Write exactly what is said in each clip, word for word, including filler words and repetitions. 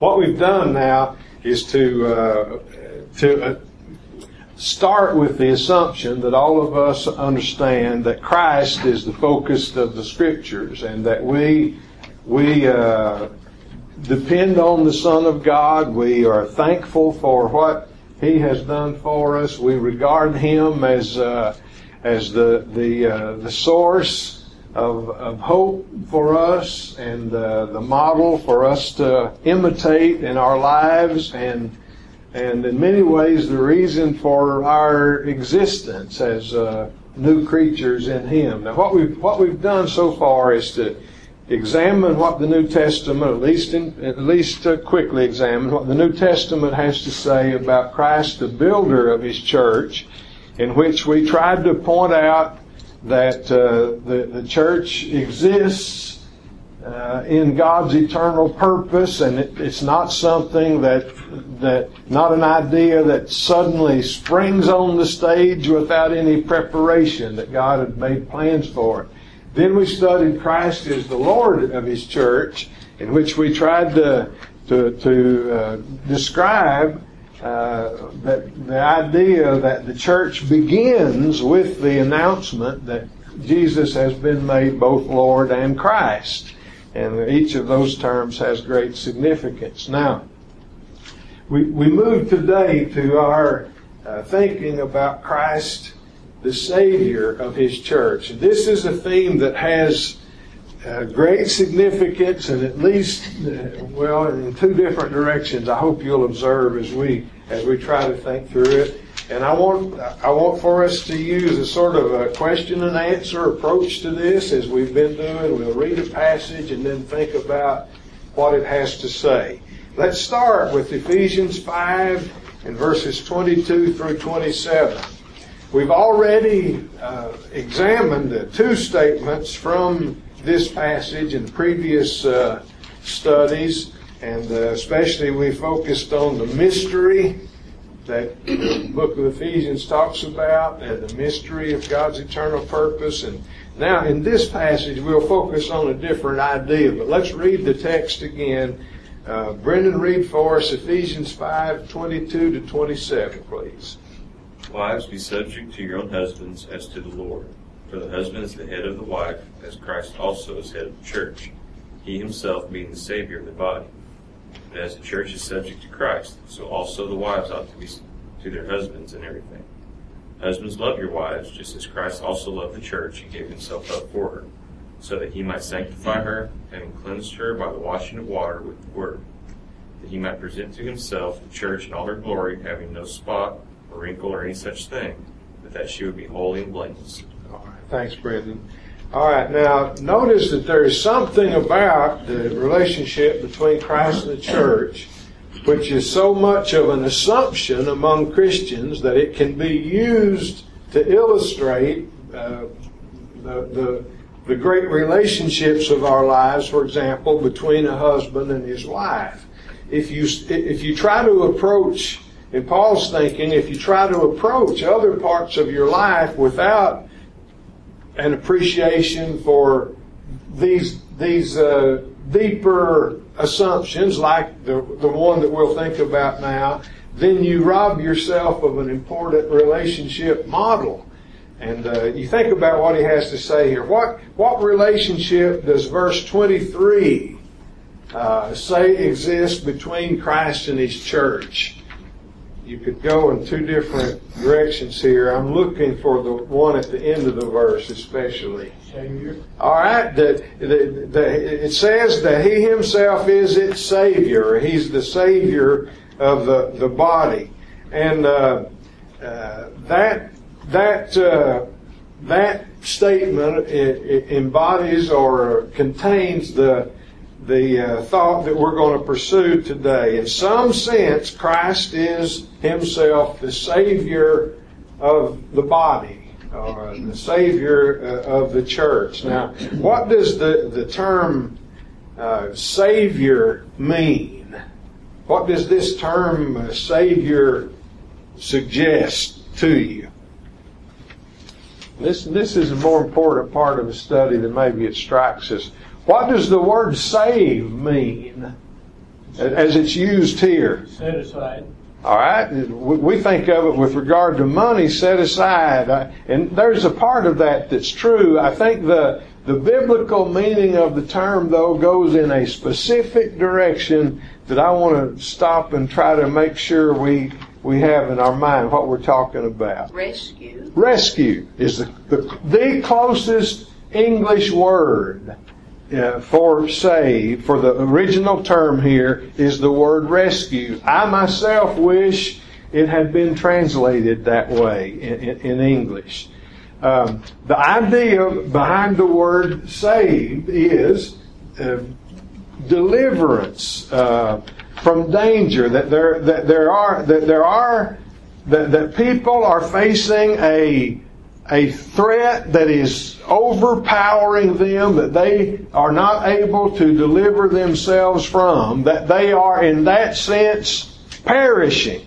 What we've done now is to uh, to uh, start with the assumption that all of us understand that Christ is the focus of the Scriptures, and that we we uh, depend on the Son of God. We are thankful for what He has done for us. We regard Him as uh, as the the uh, the source Of, of hope for us, and uh, the model for us to imitate in our lives, and and in many ways the reason for our existence as uh, new creatures in Him. Now, what we've what we've done so far is to examine what the New Testament, at least in, at least to quickly examine what the New Testament has to say about Christ, the builder of His church, in which we tried to point out that uh, the, the church exists uh, in God's eternal purpose, and it, it's not something that, that, not an idea that suddenly springs on the stage without any preparation, that God had made plans for it. Then we studied Christ as the Lord of His church, in which we tried to, to, to uh, describe Uh, that the idea that the church begins with the announcement that Jesus has been made both Lord and Christ. And each of those terms has great significance. Now, we, we move today to our uh, thinking about Christ, the Savior of His church. And this is a theme that has Uh, great significance, and at least, uh, well, in two different directions. I hope you'll observe as we as we try to think through it. And I want I want for us to use a sort of a question and answer approach to this, as we've been doing. We'll read a passage and then think about what it has to say. Let's start with Ephesians five and verses twenty-two through twenty-seven. We've already uh, examined uh, two statements from this passage in previous uh, studies, and uh, especially we focused on the mystery that the book of Ephesians talks about, and the mystery of God's eternal purpose. And now in this passage we'll focus on a different idea, but let's read the text again. Uh, Brendan, read for us Ephesians five, twenty-two to twenty-seven, please. Wives, be subject to your own husbands as to the Lord. For the husband is the head of the wife, as Christ also is head of the church, He Himself being the Savior of the body. But as the church is subject to Christ, so also the wives ought to be to their husbands in everything. Husbands, love your wives, just as Christ also loved the church and gave Himself up for her, so that He might sanctify her, having cleansed her by the washing of water with the word, that He might present to Himself the church in all her glory, having no spot or wrinkle or any such thing, but that she would be holy and blameless. All right, thanks, Brendan. All right, now notice that there is something about the relationship between Christ and the church which is so much of an assumption among Christians that it can be used to illustrate uh, the, the the great relationships of our lives. For example, between a husband and his wife. If you if you try to approach, in Paul's thinking, if you try to approach other parts of your life without an appreciation for these these uh, deeper assumptions, like the the one that we'll think about now, then you rob yourself of an important relationship model. And uh, you think about what he has to say here. What what relationship does verse twenty-three uh, say exists between Christ and His church? You could go in two different directions here. I'm looking for the one at the end of the verse especially. Savior. All right. The, the, the, it says that He Himself is its Savior. He's the Savior of the, the body. And uh, uh, that that uh, that statement it, it embodies or contains the the uh, thought that we're going to pursue today. In some sense, Christ is Himself the Savior of the body, or the Savior uh, of the church. Now, what does the, the term uh, Savior mean? What does this term uh, Savior suggest to you? This, this is a more important part of the study than maybe it strikes us. What does the word save mean? as it's used here. Set aside. All right? We think of it with regard to money set aside. And there's a part of that that's true. I think the, the biblical meaning of the term, though, goes in a specific direction that I want to stop and try to make sure we, we have in our mind what we're talking about. Rescue. Rescue is the, the, the closest English word Uh, for save, for the original term here, is the word rescue. I myself wish it had been translated that way in, in, in English. Um, the idea behind the word save is uh, deliverance uh, from danger. That there, that there are, that there are, that, that people are facing a a threat that is overpowering them, that they are not able to deliver themselves from, that they are in that sense perishing,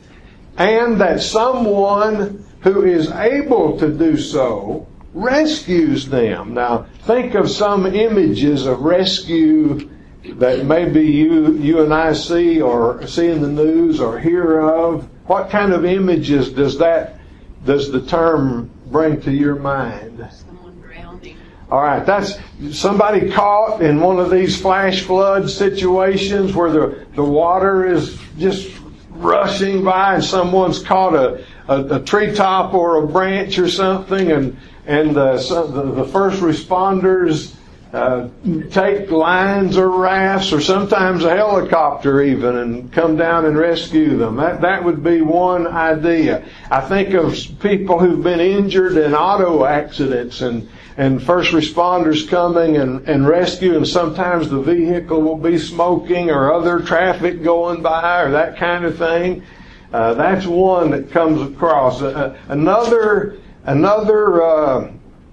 and that someone who is able to do so rescues them. Now, think of some images of rescue that maybe you you and I see or see in the news or hear of. What kind of images does that does the term bring to your mind? Someone drowning. All right, that's somebody caught in one of these flash flood situations where the, the water is just rushing by and someone's caught a, a, a treetop or a branch or something, and and uh, so the, the first responders uh, take lines or rafts or sometimes a helicopter even and come down and rescue them. That that would be one idea. I think of people who've been injured in auto accidents and, and first responders coming and, and rescue, and sometimes the vehicle will be smoking or other traffic going by or that kind of thing. Uh, that's one that comes across. Uh, another another uh,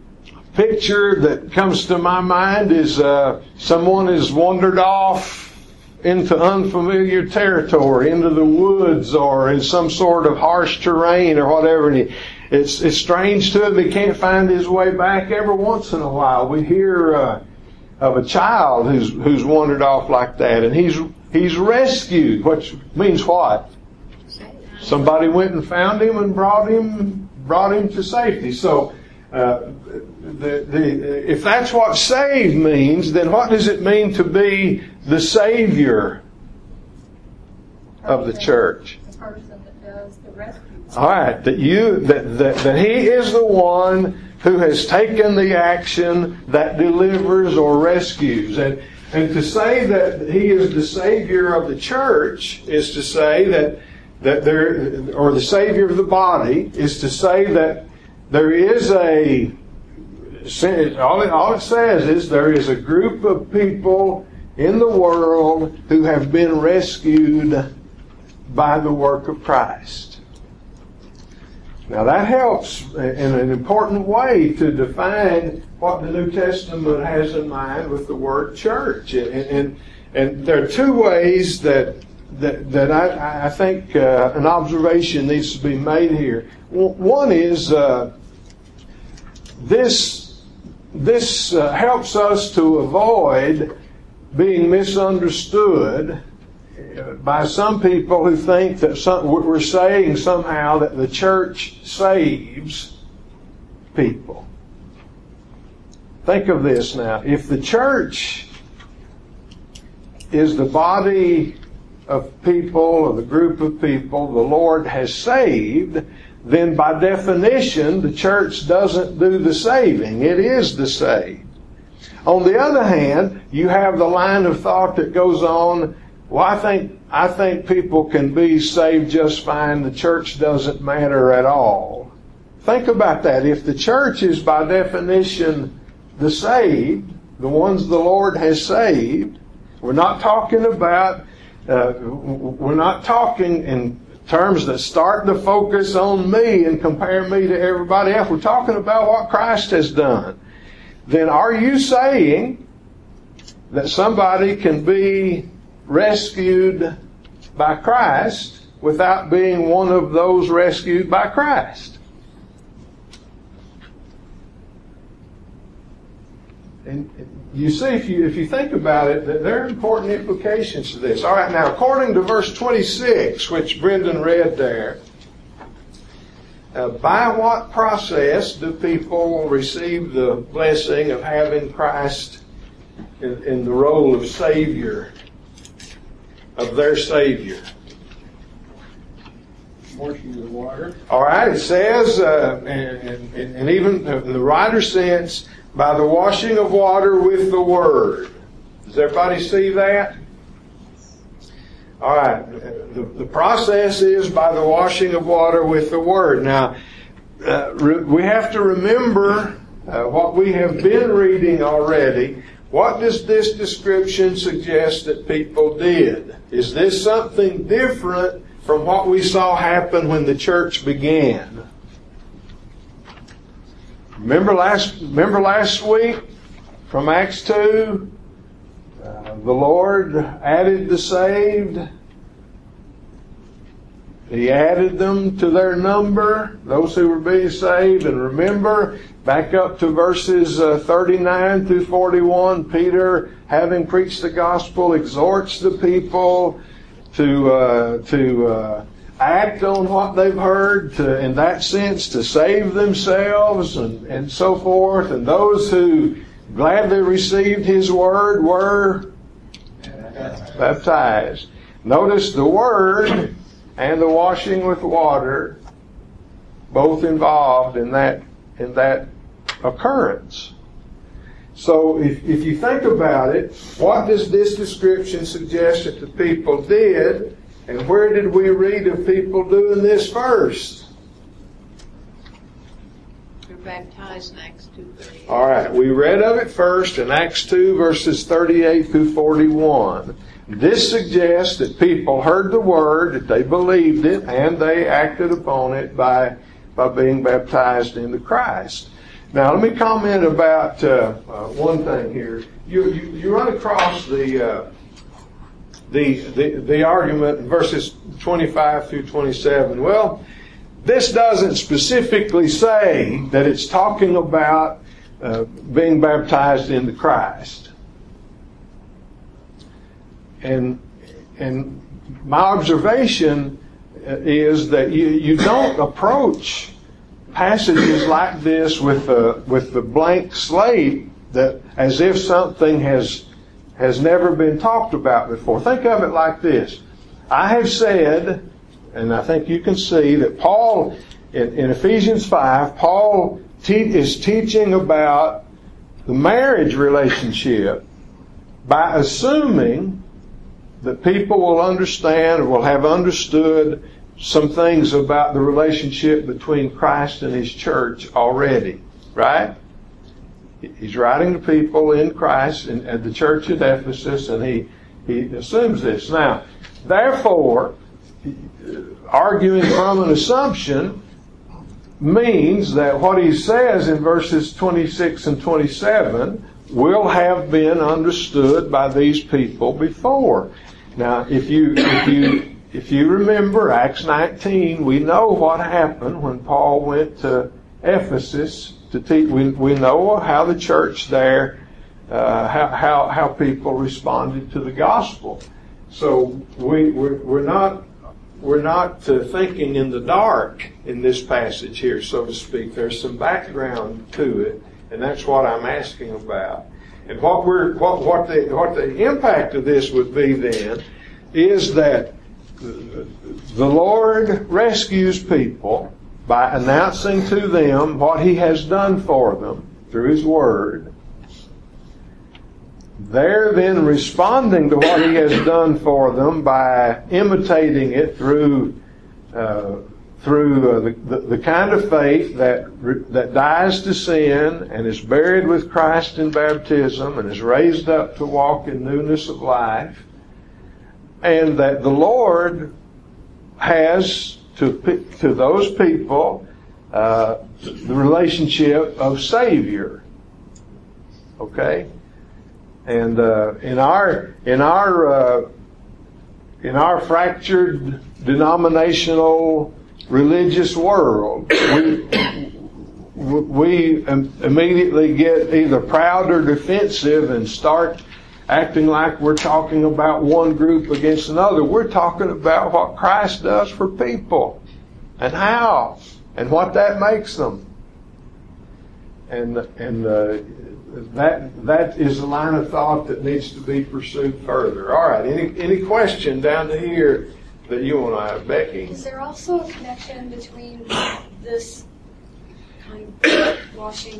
picture that comes to my mind is uh, someone has wandered off into unfamiliar territory, into the woods or in some sort of harsh terrain or whatever. And he, it's it's strange to him. He can't find his way back. Every once in a while, we hear uh, of a child who's who's wandered off like that, and he's he's rescued. Which means what? Somebody went and found him and brought him brought him to safety. So. Uh, The, the, if that's what save means, then what does it mean to be the Savior of the church? The person that does the rescue. All right, that you that, that that He is the one who has taken the action that delivers or rescues, and and to say that He is the Savior of the church is to say that that there, or the Savior of the body is to say that there is a All it, all it says is there is a group of people in the world who have been rescued by the work of Christ. Now that helps in an important way to define what the New Testament has in mind with the word church. And, and, and there are two ways that that, that I, I think uh, an observation needs to be made here. One is uh, this. This uh, helps us to avoid being misunderstood by some people who think that some, we're saying somehow that the church saves people. Think of this now. If the church is the body of people, of the group of people the Lord has saved, then by definition, the church doesn't do the saving. It is the saved. On the other hand, you have the line of thought that goes on, well, I think, I think people can be saved just fine. The church doesn't matter at all. Think about that. If the church is by definition the saved, the ones the Lord has saved, we're not talking about, uh, we're not talking in terms that start to focus on me and compare me to everybody else. We're talking about what Christ has done. Then are you saying that somebody can be rescued by Christ without being one of those rescued by Christ? and you see, if you if you think about it, that there are important implications to this. All right, now according to verse twenty-six, which Brendan read there, uh, by what process do people receive the blessing of having Christ in, in the role of Savior, of their Savior? Washing the water. All right, it says, uh, and, and, and even in the writer's sense, by the washing of water with the Word. Does everybody see that? All right, the, the process is by the washing of water with the Word. Now, uh, re- we have to remember uh, what we have been reading already. What does this description suggest that people did? Is this something different from what we saw happen when the church began? Remember last, remember last week from Acts two, uh, the Lord added the saved. He added them to their number, those who were being saved. And remember, back up to verses uh, thirty-nine through forty-one, Peter, having preached the gospel, exhorts the people to uh, to uh, act on what they've heard, to, in that sense, to save themselves and, and so forth. And those who gladly received His word were baptized. Notice the word and the washing with water both involved in that in that occurrence. So if, if you think about it, what does this description suggest that the people did? And where did we read of people doing this first? They're baptized in Acts two thirty-eight. All right, we read of it first in Acts two, verses thirty-eight through forty-one. This suggests that people heard the word, that they believed it, and they acted upon it by, by being baptized into Christ. Now, let me comment about uh, uh, one thing here. You, you, you run across the, uh, the the the argument in verses twenty-five through twenty-seven. Well, this doesn't specifically say that it's talking about uh, being baptized into Christ. And and my observation is that you, you don't approach passages like this with a with the blank slate, that as if something has has never been talked about before. Think of it like this. I have said, and I think you can see, that Paul, in, in Ephesians five, Paul te- is teaching about the marriage relationship by assuming that people will understand or will have understood some things about the relationship between Christ and His church already, right? He's writing to people in Christ and at the church at Ephesus, and he, he assumes this. Now, therefore, arguing from an assumption means that what he says in verses twenty-six and twenty-seven will have been understood by these people before. Now, if you if you if you remember Acts nineteen, we know what happened when Paul went to Ephesus to teach. We we know how the church there, uh, how how how people responded to the gospel. So we we're, we're not we're not uh, thinking in the dark in this passage here, so to speak. There's some background to it, and that's what I'm asking about. And what we're what what the what the impact of this would be then is that the Lord rescues people by announcing to them what He has done for them through His Word. They're then responding to what He has done for them by imitating it through uh, through uh, the, the, the kind of faith that that dies to sin and is buried with Christ in baptism and is raised up to walk in newness of life, and that the Lord has to to those people uh, the relationship of Savior. Okay, and uh, in our in our uh, in our fractured denominational religious world, we we immediately get either proud or defensive and start acting like we're talking about one group against another. We're talking about what Christ does for people and how and what that makes them. And and uh, that that is a line of thought that needs to be pursued further. All right, any any question down to here that you want to have, Becky? Is there also a connection between this kind of washing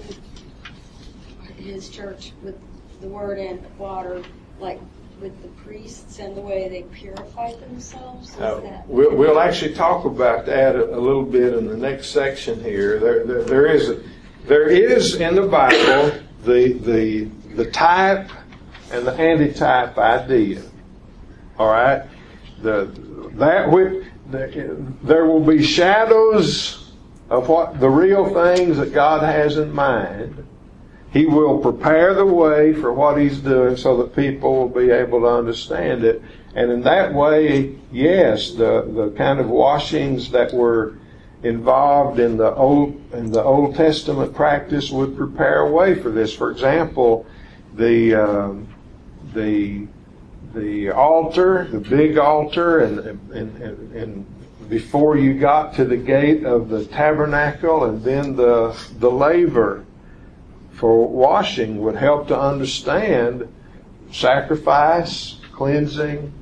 his church with the word and water, like with the priests and the way they purified themselves? Is Uh, that we'll, we'll actually talk about that a, a little bit in the next section here. There, there, there is a, there is in the Bible the the the type and the antitype idea. All right, the that which the, there will be shadows of what the real things that God has in mind. He will prepare the way for what He's doing so that people will be able to understand it. And in that way, yes, the, the kind of washings that were involved in the Old in the Old Testament practice would prepare a way for this. For example, the um, the the altar, the big altar, and and, and and before you got to the gate of the tabernacle, and then the the laver for washing would help to understand sacrifice, cleansing,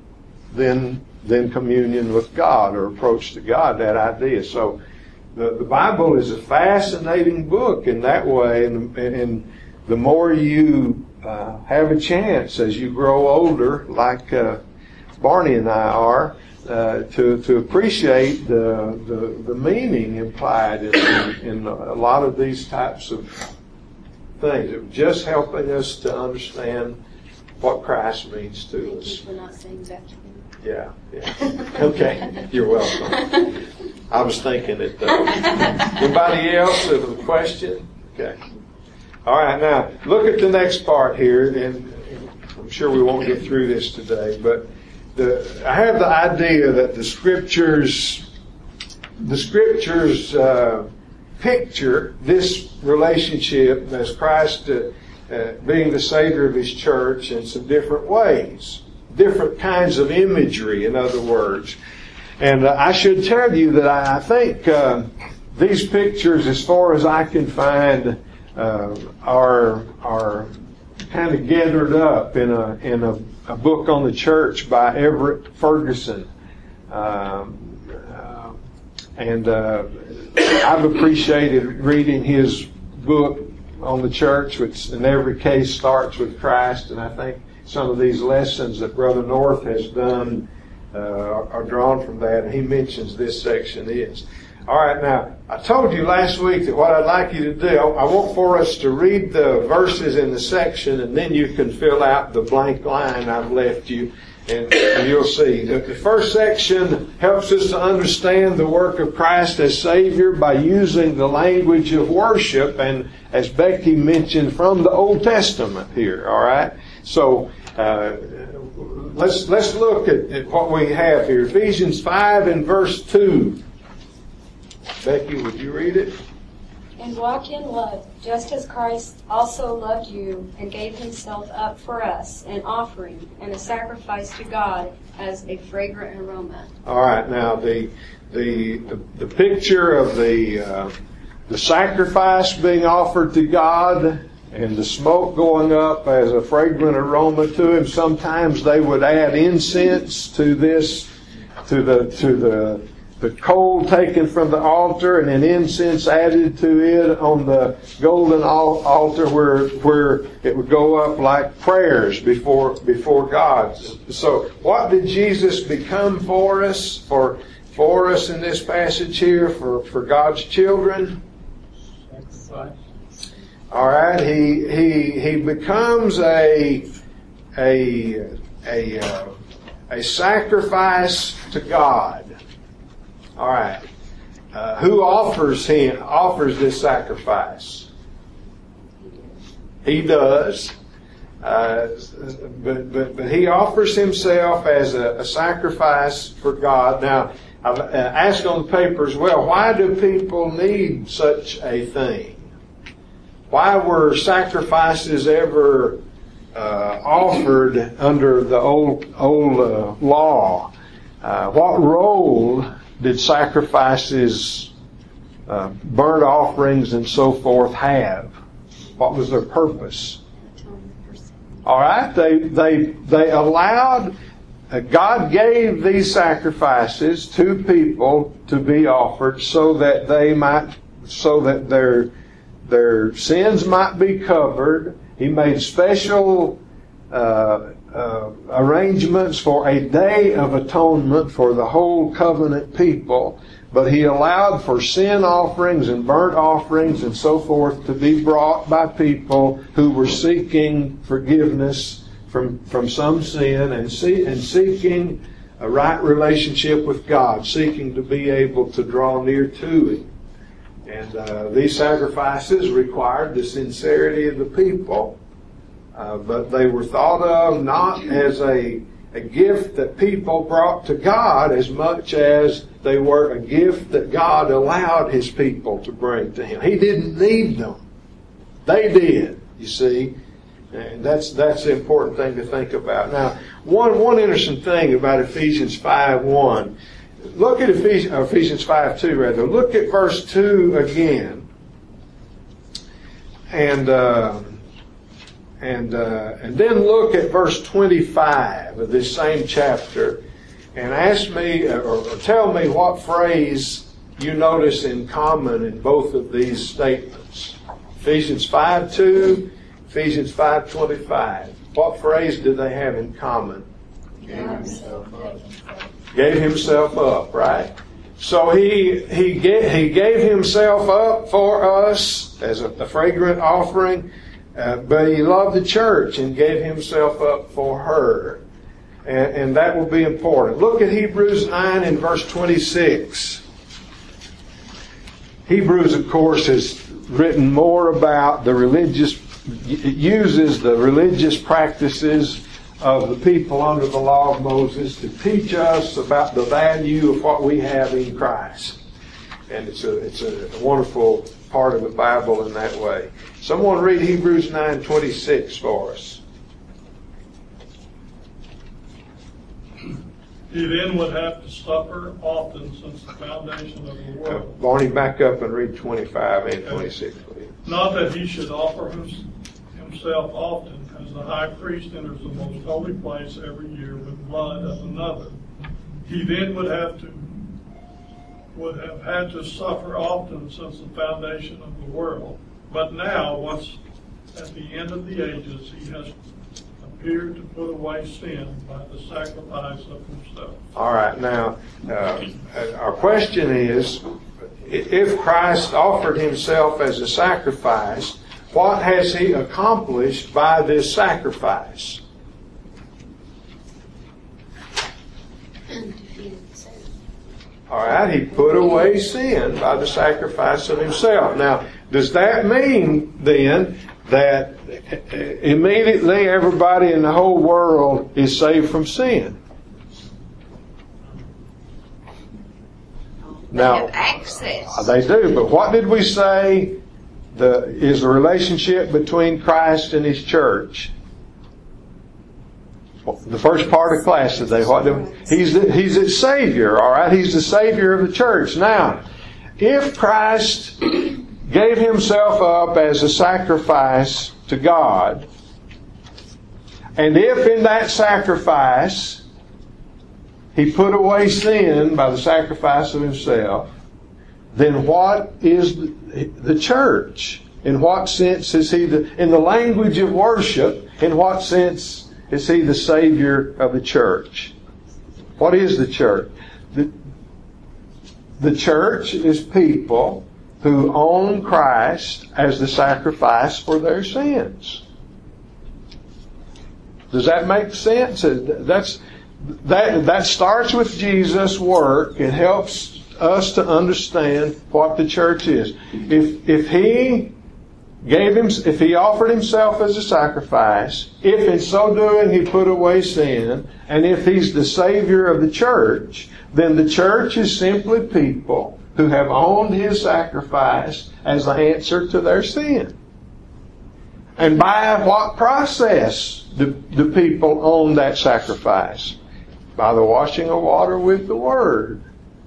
then then communion with God or approach to God, that idea. So the, the Bible is a fascinating book in that way, and, and the more you uh, have a chance as you grow older, like uh, Barney and I are, uh, to to appreciate the, the, the meaning implied in, in, in a lot of these types of things. It was just helping us to understand what Christ means to Thank us. you for not saying that to me. Yeah, yeah. Okay, you're welcome. I was thinking it though. Anybody else with a question? Okay. All right, now look at the next part here, and I'm sure we won't get through this today, but the, I have the idea that the scriptures, the scriptures uh, picture this relationship as Christ uh, uh, being the Savior of His church in some different ways. Different kinds of imagery, in other words. And uh, I should tell you that I, I think uh, these pictures, as far as I can find, uh, are are kind of gathered up in a in a, a book on the church by Everett Ferguson. Um, uh, and uh, I've appreciated reading his book on the church, which in every case starts with Christ, and I think some of these lessons that Brother North has done uh, are drawn from that, and he mentions this section is. All right, now, I told you last week that what I'd like you to do, I want for us to read the verses in the section, and then you can fill out the blank line I've left you, and, and you'll see. The, the first section helps us to understand the work of Christ as Savior by using the language of worship, and as Becky mentioned, from the Old Testament here, all right? So uh, let's let's look at, at what we have here. Ephesians five and verse two. Becky, would you read it? And walk in love, just as Christ also loved you and gave Himself up for us, an offering and a sacrifice to God as a fragrant aroma. All right. Now the the the, the picture of the uh, the sacrifice being offered to God, and the smoke going up as a fragrant aroma to Him. Sometimes they would add incense to this, to the to the the coal taken from the altar, and then incense added to it on the golden altar, where where it would go up like prayers before before God. So, what did Jesus become for us? For for us in this passage here, for for God's children. All right, he he he becomes a a a uh, a sacrifice to God. All right, uh, who offers him offers this sacrifice? He does, uh, but but but he offers himself as a, a sacrifice for God. Now, I've uh, asked on the paper as well, why do people need such a thing? Why were sacrifices ever uh, offered under the old old uh, law? Uh, what role did sacrifices, uh, burnt offerings, and so forth have? What was their purpose? All right, they they they allowed. Uh, God gave these sacrifices to people to be offered so that they might, so that their their sins might be covered. He made special uh, uh, arrangements for a day of atonement for the whole covenant people, but He allowed for sin offerings and burnt offerings and so forth to be brought by people who were seeking forgiveness from from some sin and see, and seeking a right relationship with God, seeking to be able to draw near to Him. And uh, these sacrifices required the sincerity of the people, uh, but they were thought of not as a, a gift that people brought to God as much as they were a gift that God allowed His people to bring to Him. He didn't need them. They did, you see. And that's that's the important thing to think about. Now, one one interesting thing about Ephesians five one. Look at Ephesians, Ephesians five two rather. Look at verse two again, and uh, and uh, and then look at verse twenty-five of this same chapter, and ask me or, or tell me what phrase you notice in common in both of these statements. Ephesians five two. Ephesians five twenty-five. What phrase do they have in common? Gave himself up. Gave himself up, right? So he he gave, he gave himself up for us as a, a fragrant offering, uh, but he loved the church and gave himself up for her. And, and that will be important. Look at Hebrews nine and verse twenty-six. Hebrews, of course, has written more about the religious It uses the religious practices of the people under the law of Moses to teach us about the value of what we have in Christ. And it's a, it's a wonderful part of the Bible in that way. Someone read Hebrews nine twenty-six for us. He then would have to suffer often since the foundation of the Uh, world. Barney, back up and read twenty-five and twenty-six, please. Not that he should offer him- himself often, as the high priest enters the most holy place every year with blood of another. He then would have to would have had to suffer often since the foundation of the world. But now, once at the end of the ages, he has appeared to put away sin by the sacrifice of himself. All right, now, uh, our question is, if Christ offered himself as a sacrifice, what has he accomplished by this sacrifice? All right, he put away sin by the sacrifice of himself. Now, does that mean then that immediately everybody in the whole world is saved from sin? They Now, have access. they do, but what did we say the, is the relationship between Christ and His church? The first part of class today, what do, he's the, He's its Savior, all right? He's the Savior of the church. Now, if Christ gave Himself up as a sacrifice to God, and if in that sacrifice He put away sin by the sacrifice of Himself, then what is the church? In what sense is He the, in the language of worship, in what sense is He the Savior of the church? What is the church? The, the church is people who own Christ as the sacrifice for their sins. Does that make sense? That's that that starts with Jesus' work. It helps us to understand what the church is. If if He gave him, if he offered himself as a sacrifice, if in so doing he put away sin, and if he's the Savior of the church, then the church is simply people who have owned his sacrifice as the answer to their sin. And by what process do, do people own that sacrifice? By the washing of water with the Word.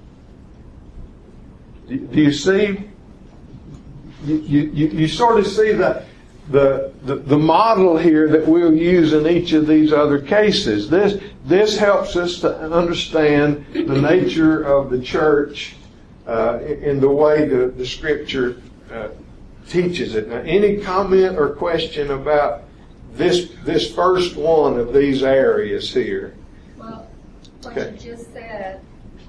Do, do you see? You, you, you sort of see the, the, the, the model here that we'll use in each of these other cases. This, this helps us to understand the nature of the church uh, in the way the, the Scripture uh, teaches it. Now, any comment or question about this this first one of these areas here? Well, what Okay. you just said,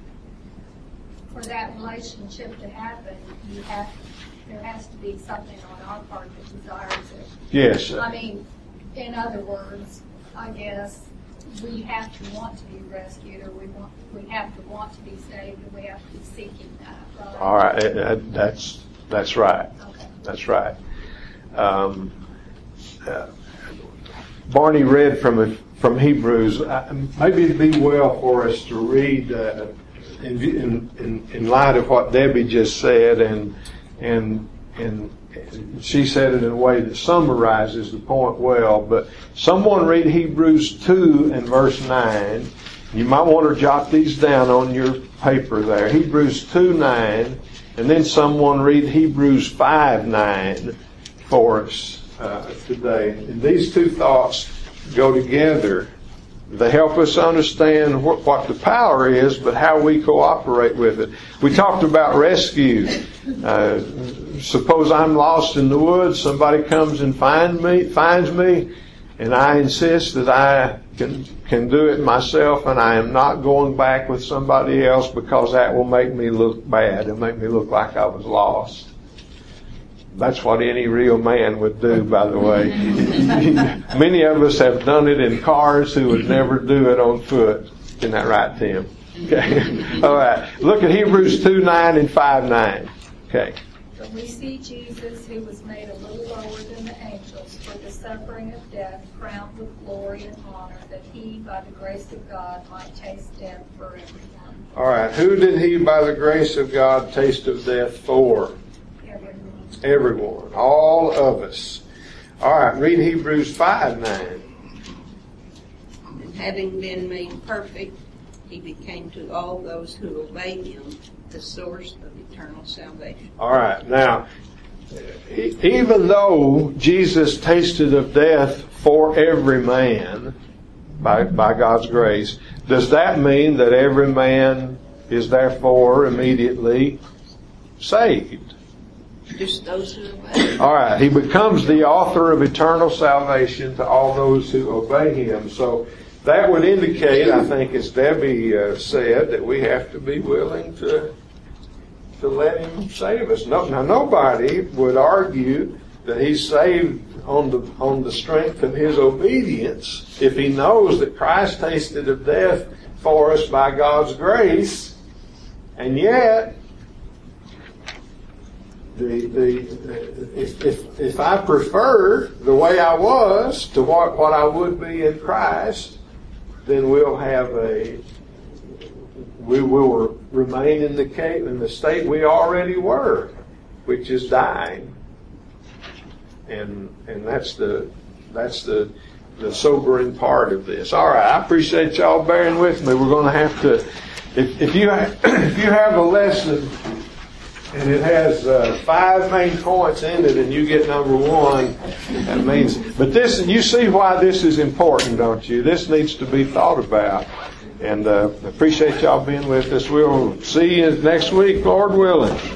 for that relationship to happen, you have there has to be something on our part that desires it. Yes. I mean, in other words, I guess we have to want to be rescued, or we want we have to want to be saved, and we have to be seeking that. Right? All right. Uh, uh, That's that's right. Okay. That's right. Um, uh, Barney read from a, from Hebrews. Uh, maybe it'd be well for us to read uh, in, in, in in light of what Debbie just said, and and and she said it in a way that summarizes the point well. But someone read Hebrews two and verse nine. You might want to jot these down on your paper there. Hebrews two nine. And then someone read Hebrews five nine for us uh, today. And these two thoughts go together. They help us understand what, what the power is, but how we cooperate with it. We talked about rescue. Uh, suppose I'm lost in the woods. Somebody comes and find me, finds me, and I insist that I can can do it myself, and I am not going back with somebody else, because that will make me look bad. It'll make me look like I was lost. That's what any real man would do, by the way. Many of us have done it in cars who would never do it on foot. Isn't that right, Tim? Okay. All right. Look at Hebrews two nine and five nine. Okay. But we see Jesus, who was made a little lower than the angels for the suffering of death, crowned with glory and honor, that he, by the grace of God, might taste death for everyone. All right. Who did he, by the grace of God, taste of death for? Everyone. Everyone. All of us. All right. Read Hebrews five nine. And having been made perfect, he became to all those who obey him the source of eternal salvation. All right. Now, e- even though Jesus tasted of death for every man by, by God's grace, does that mean that every man is therefore immediately saved? Just those who obey. All right. He becomes the author of eternal salvation to all those who obey him. So that would indicate, I think, as Debbie uh, said, that we have to be willing to to let him save us. No, now, nobody would argue that he's saved on the on the strength of his obedience if he knows that Christ tasted of death for us by God's grace, and yet the the if if, if I prefer the way I was to what what I would be in Christ, then we'll have a we will remain in the cave, in the state we already were, which is dying. And and that's the that's the the sobering part of this. All right, I appreciate y'all bearing with me. We're going to have to, if, if you have, if you have a lesson and it has uh, five main points in it, and you get number one, that means. But this, you see why this is important, don't you? This needs to be thought about. And uh, appreciate y'all being with us. We'll see you next week, Lord willing.